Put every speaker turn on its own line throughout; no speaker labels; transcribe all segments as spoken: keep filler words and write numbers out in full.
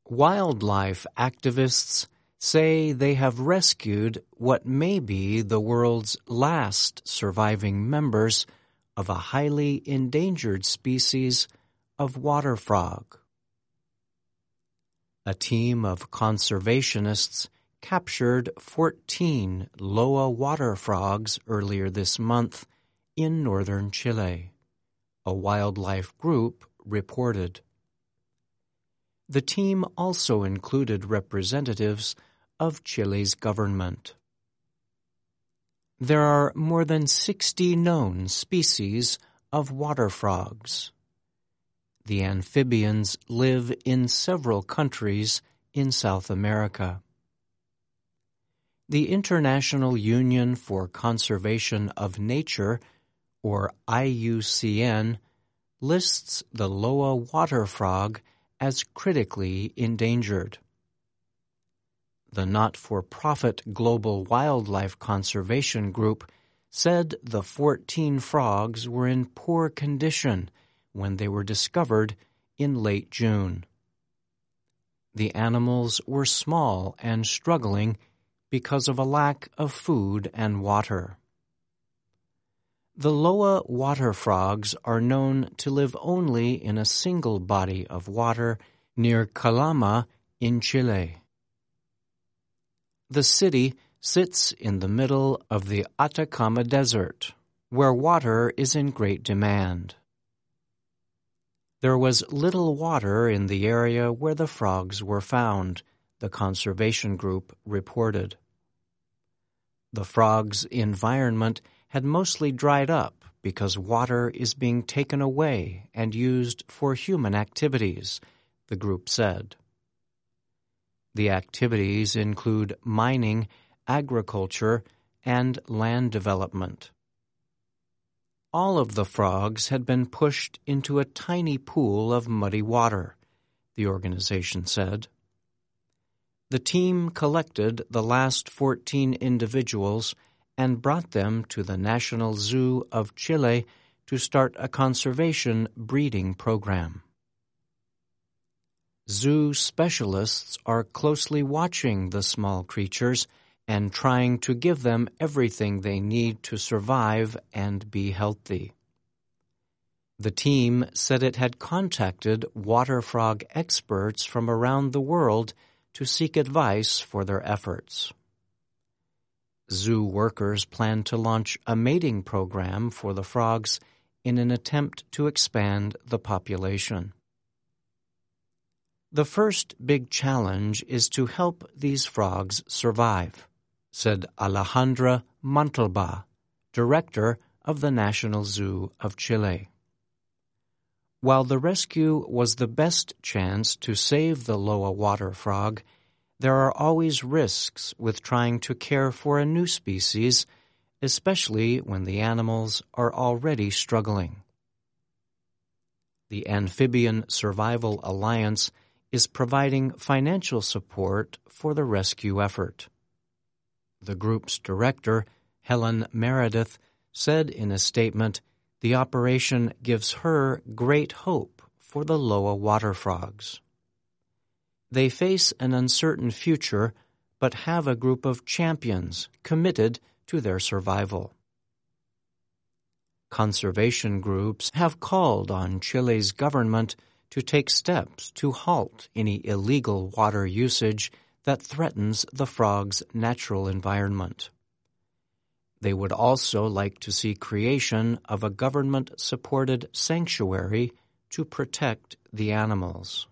Wildlife activists say they have rescued what may be the world's last surviving members of a highly endangered species of water frog. A team of conservationists captured fourteen Loa water frogs earlier this month in northern Chile, a wildlife group reported. The team also included representatives of Chile's government. There are more than sixty known species of water frogs. The amphibians live in several countries in South America. The International Union for Conservation of Nature, or I U C N, lists the Loa water frog as critically endangered. The not-for-profit Global Wildlife Conservation Group said the fourteen frogs were in poor condition when they were discovered in late June. The animals were small and struggling because of a lack of food and water. The Loa water frogs are known to live only in a single body of water near Calama in Chile. The city sits in the middle of the Atacama Desert, where water is in great demand. There was little water in the area where the frogs were found, the conservation group reported. The frogs' environment had mostly dried up because water is being taken away and used for human activities, the group said. The activities include mining, agriculture, and land development. All of the frogs had been pushed into a tiny pool of muddy water, the organization said. The team collected the last fourteen individuals and brought them to the National Zoo of Chile to start a conservation breeding program. Zoo specialists are closely watching the small creatures and trying to give them everything they need to survive and be healthy. The team said it had contacted water frog experts from around the world to seek advice for their efforts. Zoo workers plan to launch a mating program for the frogs in an attempt to expand the population. The first big challenge is to help these frogs survive, said Alejandra Montalba, director of the National Zoo of Chile. While the rescue was the best chance to save the Loa water frog, there are always risks with trying to care for a new species, especially when the animals are already struggling. The Amphibian Survival Alliance is providing financial support for the rescue effort. The group's director, Helen Meredith, said in a statement, the operation gives her great hope for the Loa water frogs. They face an uncertain future, but have a group of champions committed to their survival. Conservation groups have called on Chile's government to take steps to halt any illegal water usage that threatens the frog's natural environment. They would also like to see creation of a government-supported sanctuary to protect the animals.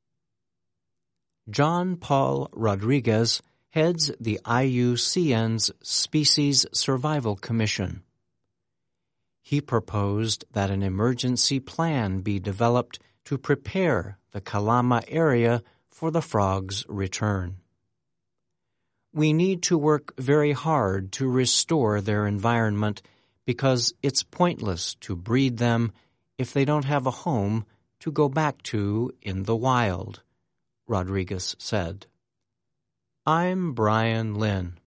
John Paul Rodriguez heads the I U C N's Species Survival Commission. He proposed that an emergency plan be developed to prepare the Calama area for the frogs' return. We need to work very hard to restore their environment because it's pointless to breed them if they don't have a home to go back to in the wild, Rodriguez said. I'm Brian Lynn.